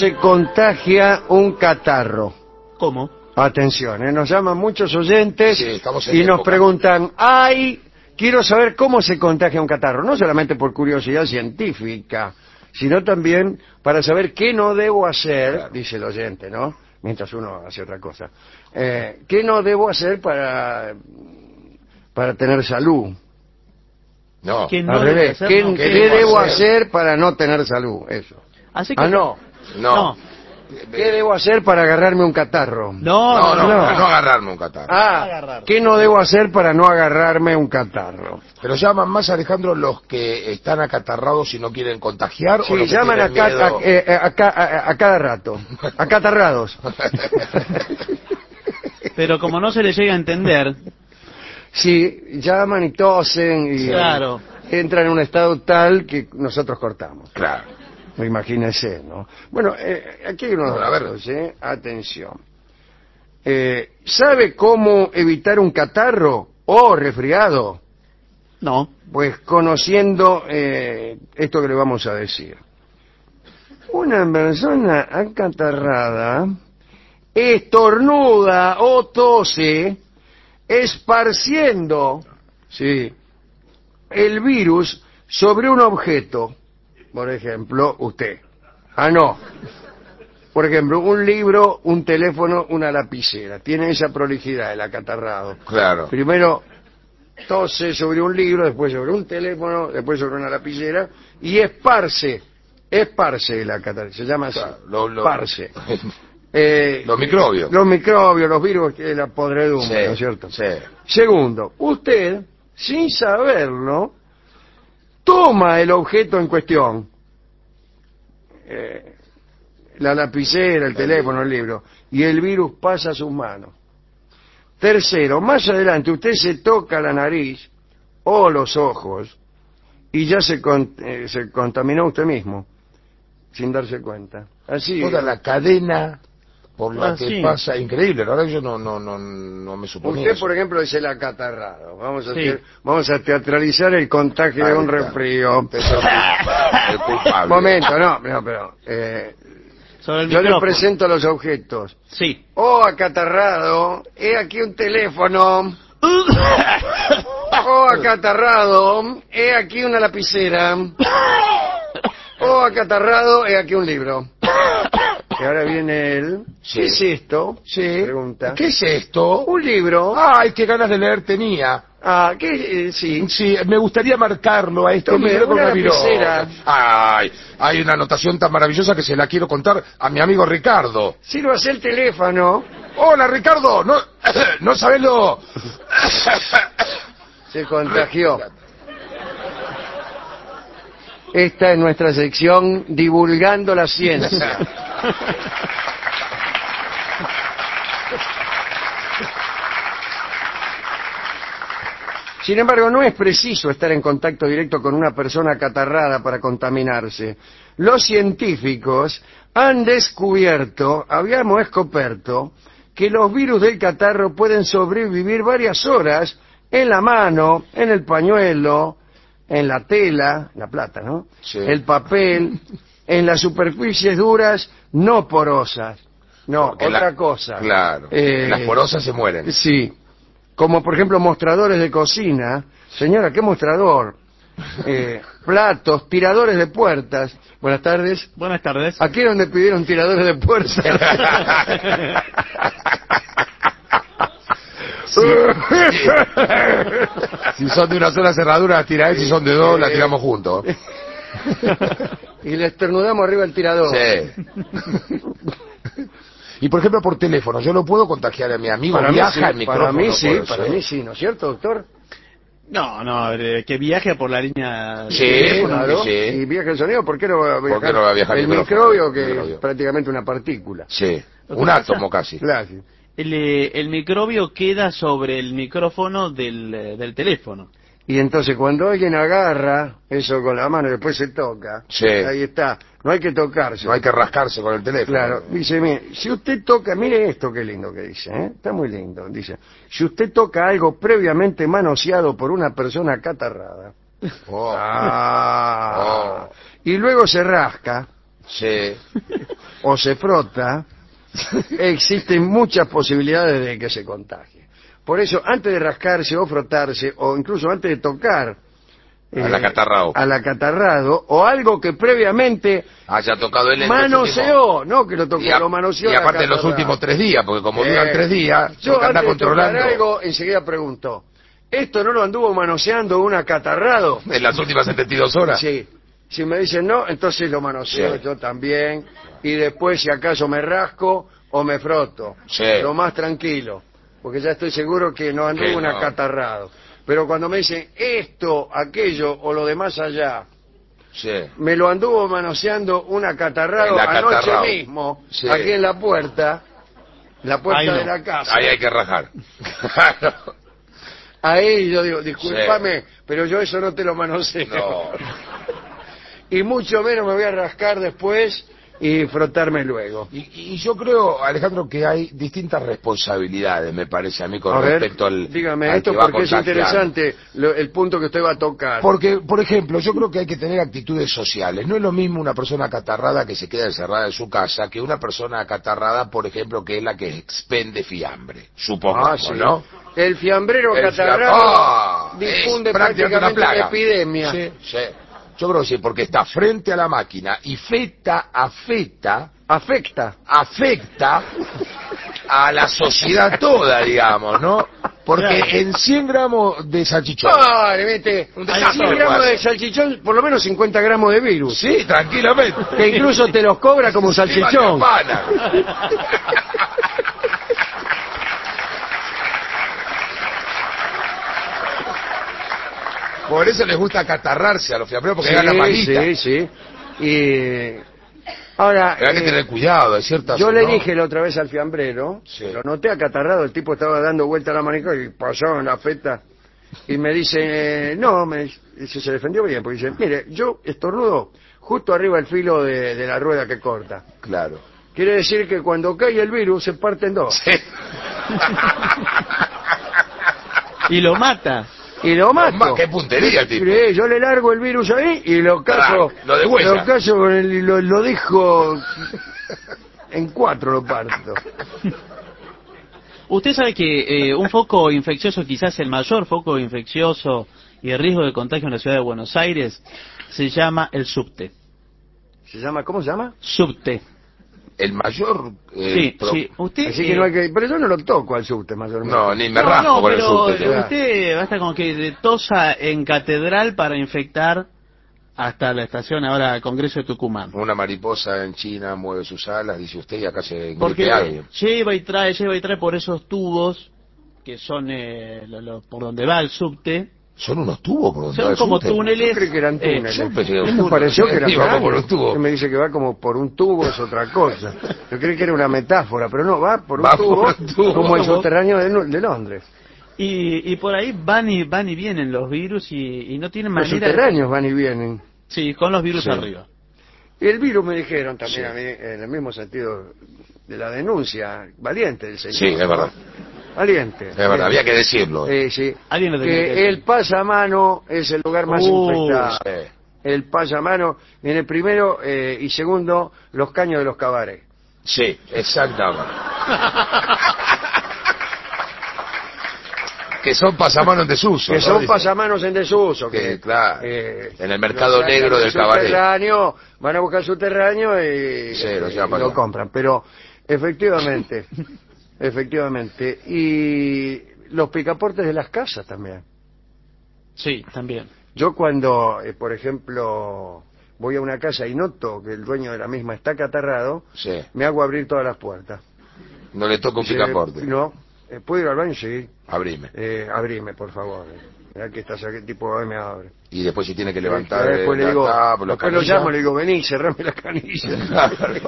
se contagia un catarro? ¿Cómo? Atención, nos llaman muchos oyentes Sí, estamos en y nos época. preguntan, quiero saber cómo se contagia un catarro, no solamente por curiosidad científica, sino también para saber qué no debo hacer, Claro. dice el oyente, ¿no? Mientras uno hace otra cosa. ¿Qué no debo hacer para tener salud? No. ¿Qué no Al debe revés, hacer? ¿qué, No, qué debo debo hacer? hacer para no tener salud? Eso. Así que No. No. ¿Qué debo hacer para agarrarme un catarro? No, No, no, para no agarrarme un catarro. agarrar. ¿Qué no debo hacer para no agarrarme un catarro? Pero llaman más, Alejandro, los que están acatarrados y no quieren contagiar, o Sí, los que llaman tienen miedo. a cada rato. Acatarrados. Pero como no se le llega a entender, Sí, llaman y tosen y claro. entran en un estado tal que nosotros cortamos. Claro. Imagínense, ¿no? Bueno, aquí hay unos No, a ver. datos, ¿eh? Atención. ¿Sabe cómo evitar un catarro o resfriado? No. Pues conociendo esto que le vamos a decir. Una persona acatarrada estornuda o tose esparciendo, sí, el virus sobre un objeto. Por ejemplo, usted. No. Por ejemplo, un libro, un teléfono, una lapicera. Tiene esa prolijidad el acatarrado. Claro. Primero tose sobre un libro, después sobre un teléfono, después sobre una lapicera y esparce el acatarrado. Se llama así. Claro, esparce. Los microbios. Los microbios, los virus, la podredumbre, Sí, ¿no es cierto? sí. Segundo, usted, sin saberlo, toma el objeto en cuestión, la lapicera, el teléfono, el libro, y el virus pasa a sus manos. Tercero, más adelante usted se toca la nariz o los ojos y ya se contaminó usted mismo, sin darse cuenta. Así. Toda la cadena por la que sí. pasa, increíble. La verdad que yo no me suponía Usted, eso. por ejemplo, es el acatarrado. Sí. Vamos a teatralizar el contagio de un Ahí está. resfrío. Usted es el culpable. Momento, no, pero Sobre el yo les micrófono. presento los objetos. Sí. Acatarrado, he aquí un teléfono. Acatarrado, he aquí una lapicera. Acatarrado, he aquí un libro. Y ahora viene él. Sí. ¿Qué es esto? Sí. Pregunta. ¿Qué es esto? Un libro. Ay, qué ganas de leer tenía. ¿Qué? Sí. Sí, me gustaría marcarlo a este Tome libro con una una viroma. lapicera. Ay, hay una anotación tan maravillosa que se la quiero contar a mi amigo Ricardo. Sírvase el teléfono. Hola, Ricardo. No sabés lo... Se contagió. Esta es nuestra sección Divulgando la Ciencia. Sin embargo, no es preciso estar en contacto directo con una persona acatarrada para contaminarse. Los científicos han descubierto, habíamos descubierto, que los virus del catarro pueden sobrevivir varias horas en la mano, en el pañuelo, en la tela, la plata, ¿no? Sí. El papel, en las superficies duras no porosas. No, Porque otra cosa. Claro. Las porosas se mueren. Sí. Como por ejemplo mostradores de cocina. Señora, ¿qué mostrador? Platos, tiradores de puertas. Buenas tardes. Buenas tardes. Aquí es donde pidieron tiradores de puertas. Si son de una sola cerradura, las tirás, si son de dos, las tiramos juntos. Y le estornudamos arriba el tirador. Sí. Y por ejemplo, por teléfono, yo lo puedo contagiar a mi amigo, Para mí viaja sí, el micrófono. para mí sí, ¿no es cierto, doctor? No, que viaje por la línea... Sí, de teléfono. Claro. sí. Y viaja el sonido, ¿por qué no va a viajar? ¿Por qué no va a viajar el el micrófono? microbio, que El microbio. es prácticamente una partícula. Sí, Lo que un pasa- átomo casi. Claro. El microbio queda sobre el micrófono del teléfono. Y entonces cuando alguien agarra eso con la mano y después se toca, Sí. ahí está, no hay que tocarse. No hay que rascarse con el teléfono. Claro, dice, mire, si usted toca, mire esto qué lindo que dice, está muy lindo, dice, si usted toca algo previamente manoseado por una persona acatarrada, Oh. y luego se rasca, Sí. o se frota, existen muchas posibilidades de que se contagie. Por eso, antes de rascarse o frotarse, o incluso antes de tocar Al acatarrado. al acatarrado, o algo que previamente Haya tocado él en manoseó, no que lo tocó, lo manoseó. Y al aparte en los acatarrado. últimos 3 días, porque como duran 3 días, Yo tengo que antes andar de tocar controlando. algo, enseguida pregunto, ¿esto no lo anduvo manoseando un acatarrado? En las últimas 72 horas. Sí. Si me dicen no, entonces lo manoseo yo también. Y después, si acaso me rasco o me froto. Sí. Lo más tranquilo. Porque ya estoy seguro que no anduvo un acatarrado. Pero cuando me dicen esto, aquello o lo de más allá, Sí. me lo anduvo manoseando un acatarrado El acatarrado. anoche mismo, Sí. aquí en la puerta Ahí no. de la casa. Ahí hay que rajar. Ahí yo digo, discúlpame, pero yo eso no te lo manoseo. No. Y mucho menos me voy a rascar después y frotarme luego. Y yo creo, Alejandro, que hay distintas responsabilidades, me parece a mí, con A ver, respecto al. dígame al esto que va porque es contagiando. interesante el punto que usted va a tocar. Porque, por ejemplo, yo creo que hay que tener actitudes sociales. No es lo mismo una persona acatarrada que se queda encerrada en su casa que una persona acatarrada, por ejemplo, que es la que expende fiambre. Supongamos, Sí. ¿no? El fiambrero El catarrado difunde es prácticamente una prácticamente plaga. una epidemia. Sí, sí. Yo creo que sí, porque está frente a la máquina y afecta a la sociedad toda, digamos, ¿no? Porque en 100 gramos de salchichón. Vete. Un Hay desastre 100 gramos pasa. de salchichón, por lo menos 50 gramos de virus. Sí, tranquilamente. Que incluso te los cobra como salchichón. Por eso les gusta acatarrarse a los fiambreros, porque ganan más guita. Sí. Y ahora, Pero hay que tener cuidado, es cierto. yo le dije la otra vez al fiambrero, Sí. lo noté acatarrado, el tipo estaba dando vuelta a la manica y pasaba en la feta. Y me dice, no, dice, se defendió bien, porque dice, mire, yo estornudo justo arriba del filo de la rueda que corta. Claro. Quiere decir que cuando cae el virus se parte en dos. Sí. Y lo mata. Y lo mato. Qué puntería el tipo. Sí, yo le largo el virus ahí y lo caso. Lo degüella. Lo caso con lo dejo en 4, lo parto. Usted sabe que un foco infeccioso, quizás el mayor foco infeccioso y el riesgo de contagio en la ciudad de Buenos Aires, se llama el subte. ¿Cómo se llama? Subte. El mayor. Sí. Usted. Así que no hay que. Pero yo no lo toco al subte, mayormente. No, ni me rasco con el pero subte. usted basta como que tosa en catedral para infectar hasta la estación ahora Congreso de Tucumán. Una mariposa en China mueve sus alas, dice usted, y acá se Porque gripe alguien. lleva y trae por esos tubos que son por donde va el subte. Son unos tubos por donde va Son el como subte. túneles. Yo creí que eran túneles. yo pensé que era un Me túnel. pareció que eran Sí, vamos por túneles. un tubo. Usted me dice que va como por un tubo, es otra cosa. Yo creí que era una metáfora, pero no, va por un, Va tubo, por un tubo. como el subterráneo de Londres. Y por ahí van y vienen los virus y no tienen Los manera. subterráneos van y vienen. Sí, con los virus Sí. arriba. Y el virus me dijeron también Sí. a mí, en el mismo sentido de la denuncia, valiente del señor. Sí, es verdad. Valiente. Es verdad, había que decirlo. Sí. Alguien lo tenía que Que decir. el pasamano es el lugar más infectado. Sí. El pasamano en el primero y segundo, los caños de los cabarets. Sí, exactamente. Que son pasamanos en desuso. Que ¿no? son Dice. pasamanos en desuso. Que, claro, en el mercado lo sacan negro del cabaret. subterráneo, van a buscar subterráneo y Sí, lo llevan para lo allá. compran. Pero efectivamente, efectivamente. Y los picaportes de las casas también. Sí, también. Yo cuando, por ejemplo, voy a una casa y noto que el dueño de la misma está acatarrado, Sí. me hago abrir todas las puertas. No le toca un Dice, picaporte. No, ¿puedo ir al baño? Sí. Abrime. Abrime, por favor. Mirá que estás aquí, tipo, me abre. Y después si tiene que levantar Después le la digo, tapa, la después lo canilla. llamo, le digo, vení, cerrame la canilla.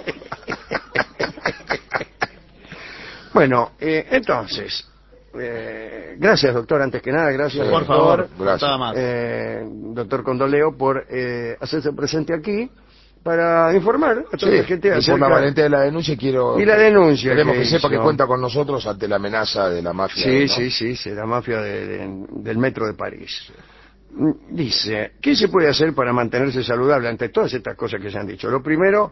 Bueno, entonces, gracias, doctor, antes que nada, gracias, Sí, Por doctor, favor, gracias. nada más. doctor Condoleo, por hacerse presente aquí para informar a toda la gente y por acerca la valentía de la denuncia quiero... y la denuncia. Queremos que sepa hizo. que cuenta con nosotros ante la amenaza de la mafia. Sí, ¿no? sí, la mafia del metro de París. Dice, ¿qué se puede hacer para mantenerse saludable ante todas estas cosas que se han dicho? Lo primero,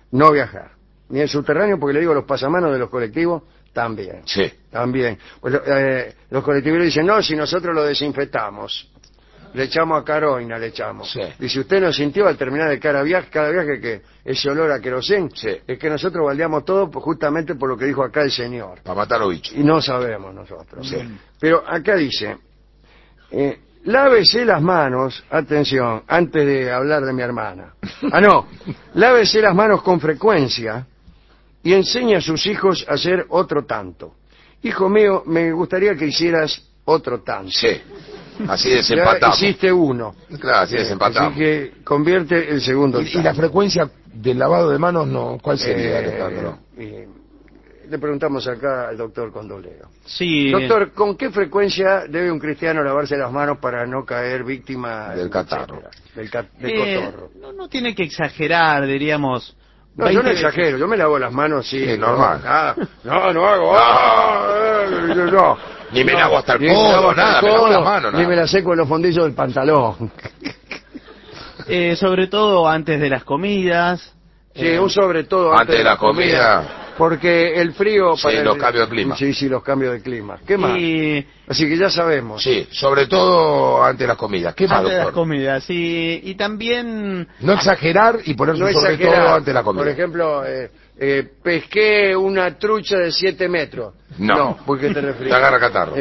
no viajar. Ni el subterráneo, porque le digo, los pasamanos de los colectivos, también. Sí. También. Pues, los colectiveros dicen, no, si nosotros lo desinfectamos. Le echamos a caroina, le echamos. Sí. Y si usted no sintió al terminar de cada viaje que ese olor a querosén, Sí. es que nosotros baldeamos todo justamente por lo que dijo acá el señor. Para matar a los bichos. Y no sabemos nosotros. Sí. Pero acá dice, lávese las manos, atención, antes de hablar de mi hermana. Lávese las manos con frecuencia y enseñe a sus hijos a hacer otro tanto. Hijo mío, me gustaría que hicieras otro tanto. Sí. Así Ya desempatamos. hiciste uno. Claro, así desempatamos. Así que convierte el segundo ¿Y la frecuencia del lavado de manos no? ¿Cuál sería, Alejandro? Le preguntamos acá al doctor Condolero. Sí. Doctor, ¿con qué frecuencia debe un cristiano lavarse las manos para no caer víctima Del catarro? Del cotorro. No tiene que exagerar, diríamos. No, yo no 20 veces. exagero, yo me lavo las manos, sí. Sí, normal. No hago. No. Ni me lavo hasta el Ni me codo, lavo hasta nada, el me lavo codo, las manos, ni nada. me la seco en los fondillos del pantalón. Sobre todo antes de las comidas. Sí, un sobre todo Antes de la comida. Porque el frío... Sí, los cambios de clima. Sí, los cambios de clima. ¿Qué más? Así que ya sabemos. Sí, sobre todo antes de las comidas. ¿Qué más, Antes de las doctor? comidas, sí. Y también... No exagerar y poner No sobre exagerar. todo antes de la comida. Por ejemplo, pesqué una trucha de 7 metros. No. porque te refieres. Te agarra catarro.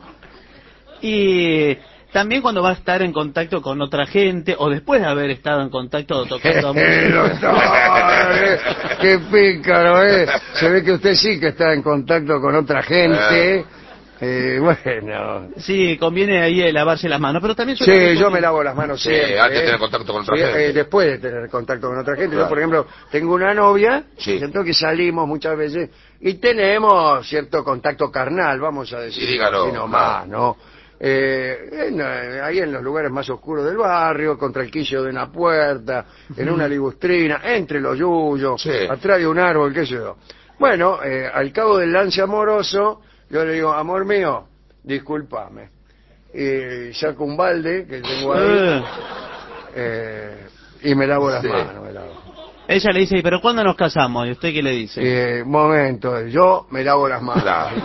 Y también cuando va a estar en contacto con otra gente, o después de haber estado en contacto tocando Doctor, qué pícaro, Se ve que usted sí que está en contacto con otra gente. Bueno. Sí, conviene ahí lavarse las manos, pero también... Sí, yo me lavo las manos Sí, siempre. antes de tener contacto con otra gente. Después de tener contacto con otra gente. Claro. Yo, por ejemplo, tengo una novia, Sí. siento que salimos muchas veces y tenemos cierto contacto carnal, vamos a decir. Sí, dígalo. Así nomás, ¿no? Ahí en los lugares más oscuros del barrio, contra el quillo de una puerta, en una ligustrina, entre los yuyos, Sí. atrás de un árbol, qué sé yo. Bueno, al cabo del lance amoroso, yo le digo, amor mío, discúlpame. Y saco un balde que tengo ahí y me lavo las Sí. manos. Me lavo. Ella le dice, ¿pero cuándo nos casamos? ¿Y usted qué le dice? Momento, yo me lavo las manos. Claro.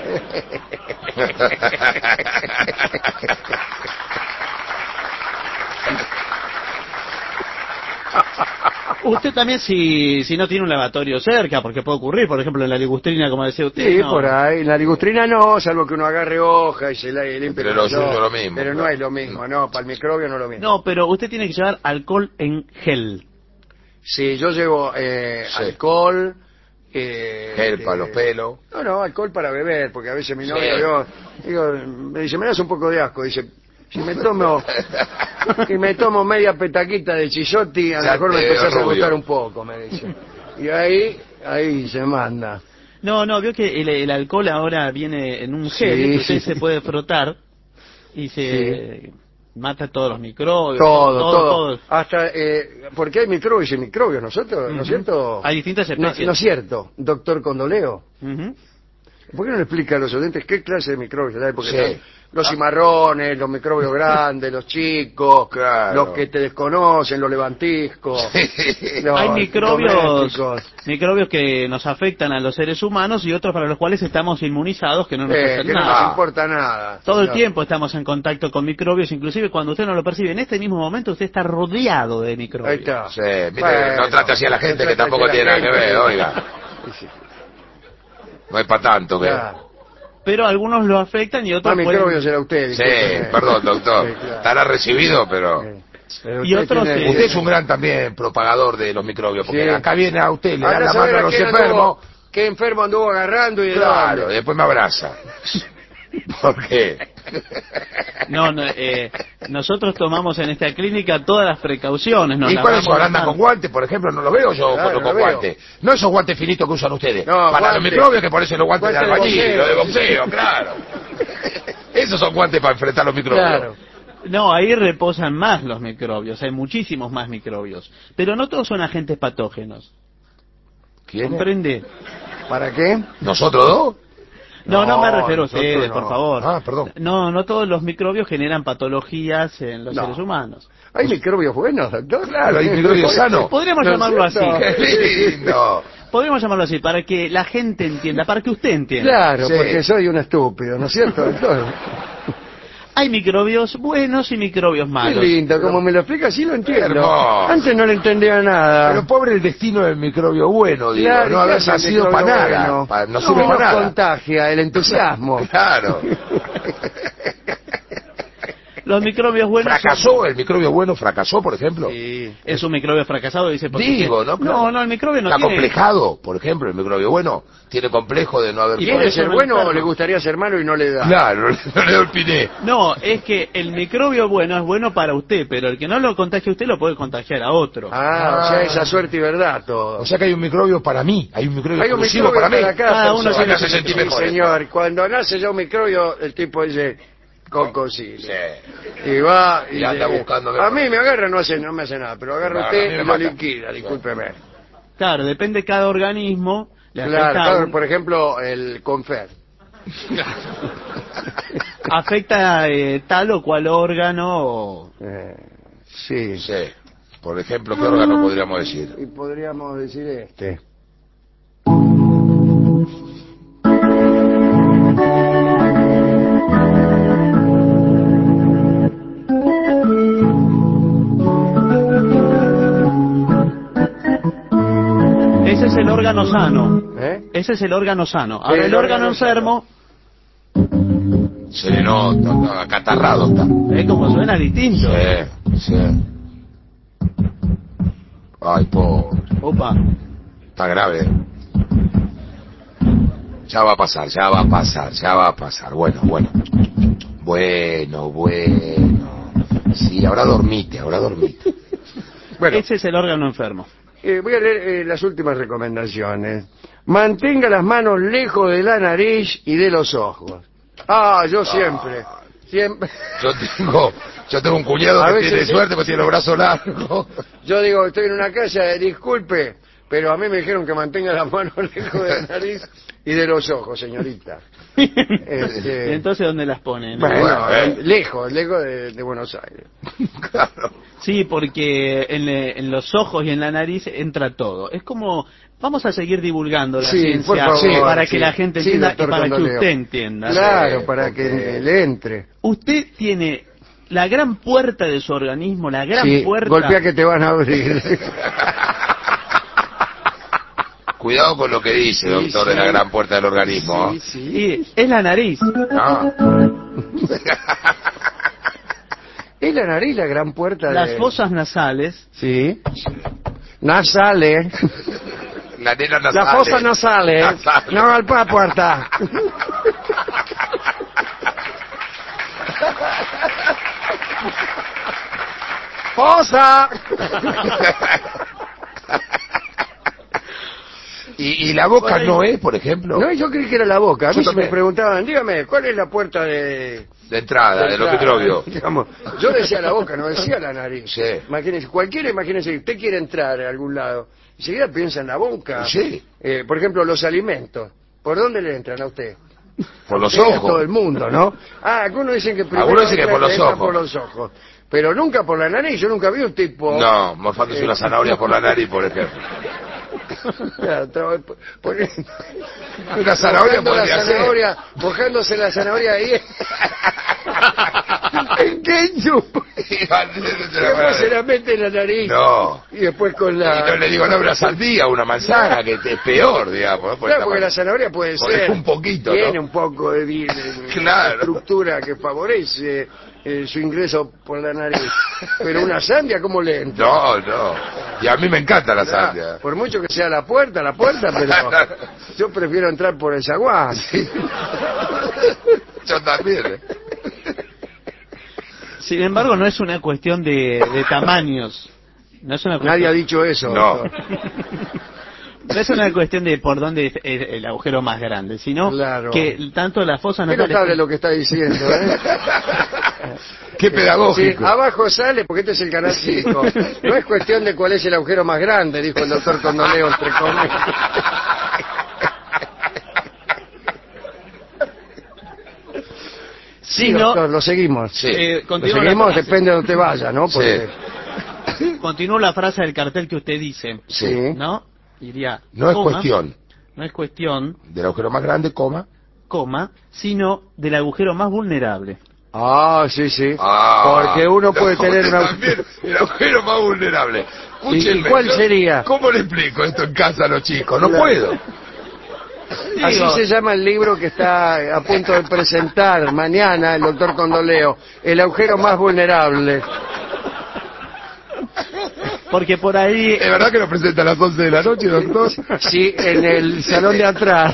Usted también, si no tiene un lavatorio cerca, porque puede ocurrir, por ejemplo, en la ligustrina, como decía usted. Sí, no. por ahí. En la ligustrina no, salvo que uno agarre hoja y se la limpie. Pero lo suyo es lo mismo, Pero no claro. es lo mismo, no, para el microbio no es lo mismo. No, pero usted tiene que llevar alcohol en gel. Sí, yo llevo Sí. alcohol. Gel para los pelos. No, alcohol para beber, porque a veces mi Sí. novio, me dice, me das un poco de asco, dice, si me tomo media petaquita de chisotti, a lo Ya mejor me te empezás a rubio. gustar un poco, me dice. Y ahí se manda. No, vio que el alcohol ahora viene en un gel, Sí. que usted se puede frotar y se mata todos los microbios. Todo. Hasta, porque hay microbios y microbios, nosotros, ¿no es cierto? Hay distintas especies. No es cierto, doctor Condoleo. Ujú. ¿Por qué no le explica a los oyentes qué clase de microbios hay? Porque Sí. están los cimarrones, los microbios grandes, los chicos, Claro. los que te desconocen, los levantiscos. los Hay microbios domésticos, que nos afectan a los seres humanos y otros para los cuales estamos inmunizados, que no nos hacen que no nada. nos importa nada. Todo el No. tiempo estamos en contacto con microbios, inclusive cuando usted no lo percibe. En este mismo momento usted está rodeado de microbios. Ahí está. Sí, mire, no trate así a la gente, que tampoco tiene nada que ver, oiga. Sí. No es para tanto, que... Claro. Pero algunos lo afectan y otros Más pueden... microbios era usted. Sí, discúlpeme. perdón, doctor. Sí, claro. Estará recibido, pero... Pero Y usted otros tiene- que- Usted es un gran también propagador de los microbios, porque Sí. acá viene a usted, le da Andá la a saber mano a a los quién enfermos, ¿Qué enfermo anduvo agarrando y de claro, dónde? después me abraza. ¿Por qué? No, nosotros tomamos en esta clínica todas las precauciones. Nos ¿Y cuáles lavamos son? las ¿Andan con manos. guantes, por ejemplo? No lo veo yo Claro, con lo veo. guantes. No esos guantes finitos que usan ustedes. No, para guantes. los microbios que ponerse los guantes de Guantes de albañil, boxeo. los de boxeo, claro. Esos son guantes para enfrentar los microbios. Claro. No, ahí reposan más los microbios, hay muchísimos más microbios. Pero no todos son agentes patógenos. ¿Quién? ¿Comprende? ¿Para qué? ¿Nosotros dos? No, no me refiero a nosotros ustedes, no. por favor. Ah, perdón. No, no todos los microbios generan patologías en los No. seres humanos. ¿Hay microbios buenos, doctor? Claro, hay microbios sanos. Podríamos ¿No es llamarlo así. cierto? ¡Qué lindo! Podríamos llamarlo así, para que la gente entienda, para que usted entienda. Claro, Sí. porque soy un estúpido, ¿no es cierto, doctor? Hay microbios buenos y microbios Qué malos. lindo, como me lo explica, sí lo entiendo. Hermoso. Antes no le entendía nada. Pero pobre el destino del microbio bueno, digo, Claro, no ¿qué haber hace el nacido microbio para nada. bueno? No sirve para nos nada. contagia el entusiasmo. Claro. Los microbios buenos ¿Fracasó? ¿El microbio bueno fracasó, por ejemplo? Sí. es un microbio fracasado, dice porque Digo, ¿no? Claro. No, el microbio no Está tiene... complejado, por ejemplo, el microbio bueno. Tiene complejo de no haber... ¿Quiere eso ser no bueno o enferma. le gustaría ser malo y no le da? Claro, no le opiné. No, es que el microbio bueno es bueno para usted, pero el que no lo contagie a usted lo puede contagiar a otro. Ah, o sea, esa suerte y verdad todo. O sea que hay un microbio para mí, hay un microbio Hay un exclusivo microbio para mí. para cada Cada uno persona. se hace sentir Sí, mejor. señor. Cuando nace ya un microbio, el tipo dice, cocosile. Sí. Y va Y anda buscando A mí me agarra, no me hace nada, pero agarra No, a mí usted me y lo mata. liquida, discúlpeme. Claro, depende de cada organismo. Le Claro, afecta, claro, por ejemplo, el confer. afecta tal o cual órgano. Sí. Sí. Por ejemplo, ¿qué órgano podríamos decir? Y podríamos decir este. Ese es el órgano sano. ¿Eh? Ese es el órgano sano. Ahora el el órgano órgano enfermo, Se le nota, acatarrado está. como suena distinto. Sí, sí. Ay, pobre. Opa. Está grave. Ya va a pasar, ya va a pasar, ya va a pasar. Bueno, bueno. Bueno, bueno. Sí, ahora dormite, ahora dormite. Bueno, Ese es el órgano enfermo. voy a leer las últimas recomendaciones. Mantenga las manos lejos de la nariz y de los ojos. Ah, yo siempre. Siempre. Yo tengo un cuñado A que veces tiene sí. suerte porque tiene los brazos largos. Yo digo, estoy en una casa, disculpe, pero a mí me dijeron que mantenga las manos lejos de la nariz y de los ojos, señorita. Entonces, ¿dónde las ponen? Bueno, Bueno, lejos de Buenos Aires. Claro. Sí, porque en los ojos y en la nariz entra todo. Es como, vamos a seguir divulgando la Sí, por ciencia favor, para sí. que la gente Sí, entienda y doctor para que Condoleo. usted entienda. Claro, Sí, para porque- que le entre. Usted tiene la gran puerta de su organismo, la gran Sí, puerta. golpea que te van a abrir. Cuidado con lo que dice, Sí, doctor, sí. de la gran puerta del organismo. Sí, sí. Sí, es la nariz. Ah. Es la nariz la gran puerta Las de... fosas nasales. Sí. Nasales. La nena nasal. Las fosas nasales. Nasales. No al la puerta. ¡Fosa! ¿Y la boca no es, por ejemplo? No, yo creí que era la boca. A mí Yo se me también. preguntaban, dígame, ¿cuál es la puerta de De entrada, de los microbios. Digamos, yo decía la boca, no decía la nariz. Sí. Imagínese, imagínese, usted quiere entrar a algún lado, enseguida piensa en la boca. Sí. Por ejemplo, los alimentos. ¿Por dónde le entran a usted? Por los Sí, a ojos. todo el mundo, ¿no? Ah, algunos dicen que primero Algunos dicen que por los entran ojos. por los ojos. Pero nunca por la nariz. Yo nunca vi un tipo... No, morfándose una zanahoria por la nariz, por ejemplo. Claro, poniendo- Una zanahoria mojando la podría ser. zanahoria, mojándose la zanahoria ahí en ketchup. Después se la mete en la nariz. No. Y después con Y la... no le digo, no, una sandía, una manzana, que es peor, digamos. ¿no? Claro, porque la zanahoria puede Porque ser... un poquito, Tiene ¿no? un poco de Claro. estructura que favorece su ingreso por la nariz. Pero una sandia, ¿cómo le entra? No, no. Y a mí me encanta la sandia. Por mucho que sea la puerta, pero yo prefiero entrar por el zaguán. Yo también. Sin embargo, no es una cuestión de tamaños. No es una Nadie ha cuestión, dicho eso. No. doctor. no es una cuestión de por dónde es el agujero más grande, sino Claro. que tanto las fosas Qué nasales... notable lo que está diciendo, ¿eh? Qué pedagógico. Sí, abajo sale, porque este es el canal 5. No es cuestión de cuál es el agujero más grande, dijo el doctor Condoleo, entre comillas. Sí, doctor, lo seguimos. Sí. Lo Continúa seguimos, la frase. depende de donde vaya, ¿no? Porque, Continúo la frase del cartel que usted dice, Sí. ¿no? Diría, No es coma, cuestión no es cuestión, del agujero más grande, coma. coma, sino del agujero más vulnerable. Ah, sí, sí. Ah, Porque uno puede tener una... también el agujero más vulnerable. Escúchenme, ¿Y cuál yo- sería? ¿Cómo le explico esto en casa a los chicos? No Claro. puedo. Así Digo, se llama el libro que está a punto de presentar mañana el doctor Condoleo, El agujero más vulnerable. porque por ahí... ¿Es verdad que lo presenta a las 11 de la noche, doctor? Sí, en el salón de atrás.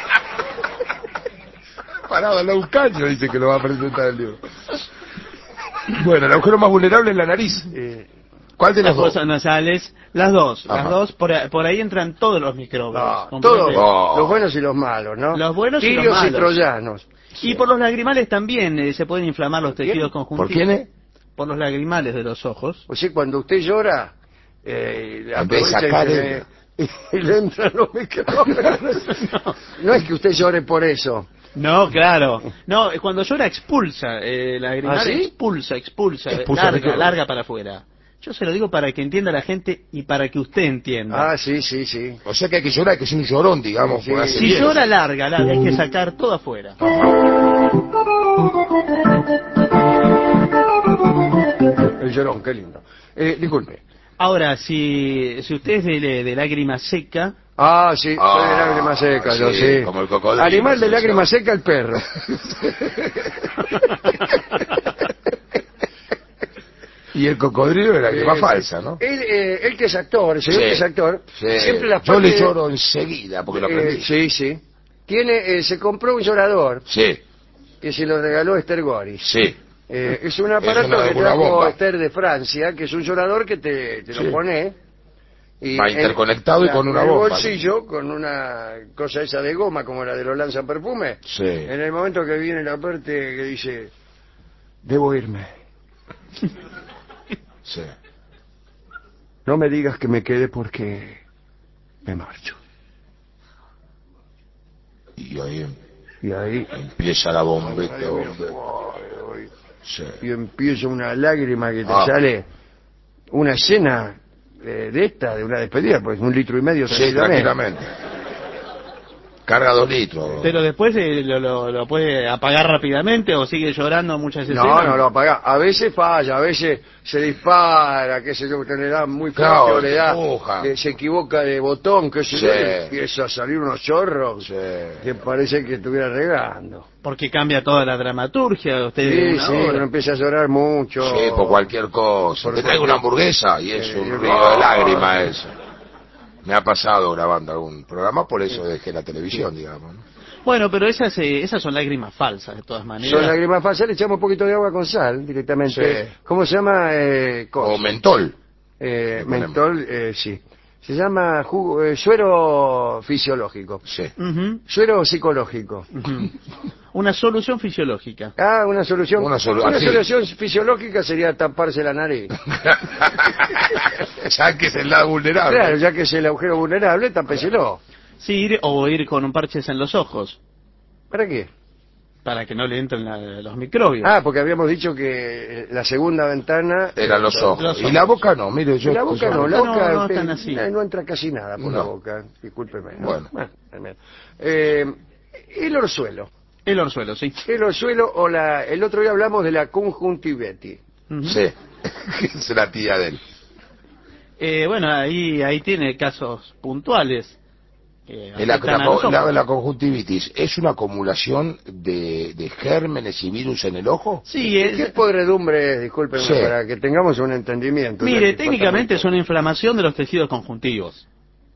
Parado al lado de un caño, dice que lo va a presentar el libro. Bueno, el agujero más vulnerable es la nariz. ¿Cuál de Las los dos? fosas nasales, las dos, Ajá. por ahí entran todos los microbios. No, ¿comprende? todos, No. los buenos y los malos, ¿no? Los buenos y los Tirios malos. troyanos. Y por los lagrimales también se pueden inflamar los tejidos conjuntivos. ¿Por quién? Por los lagrimales de los ojos. O sea, cuando usted llora, En vez de aprovecha sacar y le entran los microbios. No es que usted llore por eso. No, claro. No, cuando llora expulsa. Lagrimal ¿Ah, sí? expulsa. Expulsa Larga, microbios. larga para afuera. Yo se lo digo para que entienda la gente y para que usted entienda. Ah, sí, sí, sí. O sea que hay que llorar, que es un llorón, digamos. Sí, porque sí. hace Si bien. llora larga, hay que sacar todo afuera. El llorón, qué lindo. Disculpe. Ahora, si usted es de lágrima seca, Ah, sí, soy de Ah, lágrima seca, yo sí, sí. como el cocodrilo, Animal de sí, lágrima sí. seca, el perro. Y el cocodrilo era que más falsa, ¿no? Él que es actor, el señor Sí, que es actor, sí. siempre las Yo le partes- lloro enseguida porque lo aprendí. sí, sí. Se compró un llorador Sí, que se lo regaló Esther Goris. sí. Es un aparato una- que una trajo bomba. Esther de Francia, que es un llorador que te Sí. lo pone y Va interconectado y con una en el bomba. bolsillo, con una cosa esa de goma como la de los lanzaperfumes. Sí. En el momento que viene la parte que dice, debo irme, Sí. no me digas que me quede porque me marcho. Y ahí Y ahí empieza la bombeta. Sí. y empieza una lágrima que te Ah. sale, una escena de esta, de una despedida, pues 1,5 litros Sí, tranquilamente. Carga 2 litros. pero después lo puede apagar rápidamente o sigue llorando muchas No, escenas. no lo apaga. A veces falla, a veces se dispara, qué sé yo, que le da muy Claro, fuerte, o le da, empuja. se equivoca de botón, qué sé Sí. yo, y empieza a salir unos chorros Sí. que parece que estuviera regando. Porque cambia toda la dramaturgia. Usted Sí, una sí, obra. uno empieza a llorar mucho. Sí, por cualquier cosa. Por Te traigo una hamburguesa y es un río de lágrimas eso. Me ha pasado grabando algún programa, por eso dejé la televisión, digamos, ¿no? Bueno, pero esas son lágrimas falsas, de todas maneras. Son lágrimas falsas, le echamos un poquito de agua con sal directamente. Sí. ¿Cómo se llama? O mentol. Mentol, sí. Se llama suero fisiológico. Sí. Ujú, Suero psicológico. ujú. Una solución fisiológica. Ah, una solución. Una Una así. solución fisiológica sería taparse la nariz. Ya que es el lado vulnerable. Claro, ya que es el agujero vulnerable, tápeselo. Sí, ir con un parches en los ojos, ¿Para qué? para que no le entren los microbios. Ah, porque habíamos dicho que la segunda ventana... Eran los ojos. Los Y ojos. la boca no, mire, yo... Y la boca no, la No, boca no están así. no entra casi nada por la No. boca, discúlpeme. ¿no? Bueno. También. El orzuelo. El orzuelo, sí. El orzuelo o el otro día hablamos de la conjuntivitis. Ujú. Sí. Es la tía de él. Bueno, ahí tiene casos puntuales. La, Afectan a los ojos. la conjuntivitis es una acumulación de gérmenes y virus en el ojo. Sí, ¿Qué podredumbre es? Discúlpeme, Sí. para que tengamos un entendimiento. mire, del técnicamente es departamento. una inflamación de los tejidos conjuntivos.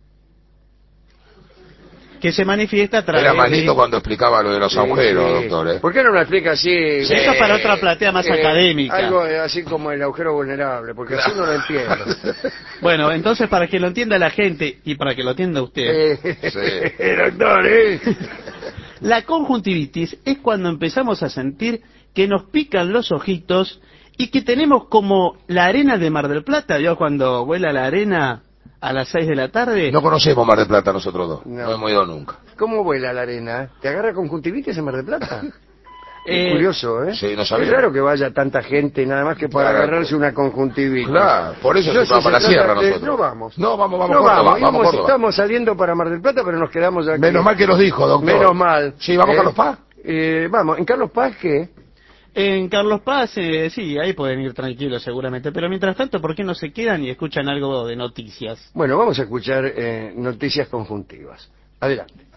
Que se manifiesta a través Era más de- lindo cuando explicaba lo de los Sí, agujeros, sí. doctor. ¿Eh? ¿Por qué no lo explica así? Eso es para otra platea más académica. Algo así como el agujero vulnerable, porque así no lo entiendo. Bueno, entonces para que lo entienda la gente y para que lo entienda usted, Doctor, la conjuntivitis es cuando empezamos a sentir que nos pican los ojitos y que tenemos como la arena de Mar del Plata, ¿vio? Cuando vuela la arena a las 6 de la tarde. No conocemos Mar del Plata nosotros dos. No. No hemos ido nunca. ¿Cómo vuela la arena? ¿Te agarra conjuntivitis en Mar del Plata? Curioso, ¿eh? Sí, no sabía. Es raro que vaya tanta gente nada más que para Claro. agarrarse una conjuntivitis. Claro, por eso Yo, se va si para la se trata sierra de- nosotros. No vamos. No, vamos, No Córdoba, vamos, vamos Córdoba. estamos saliendo para Mar del Plata, pero nos quedamos aquí. Menos mal que nos dijo, doctor. Menos mal. Sí, vamos a Carlos Paz. Vamos, ¿en Carlos Paz qué? En Carlos Paz, sí, ahí pueden ir tranquilos seguramente. Pero mientras tanto, ¿por qué no se quedan y escuchan algo de noticias? Bueno, vamos a escuchar noticias conjuntivas. Adelante.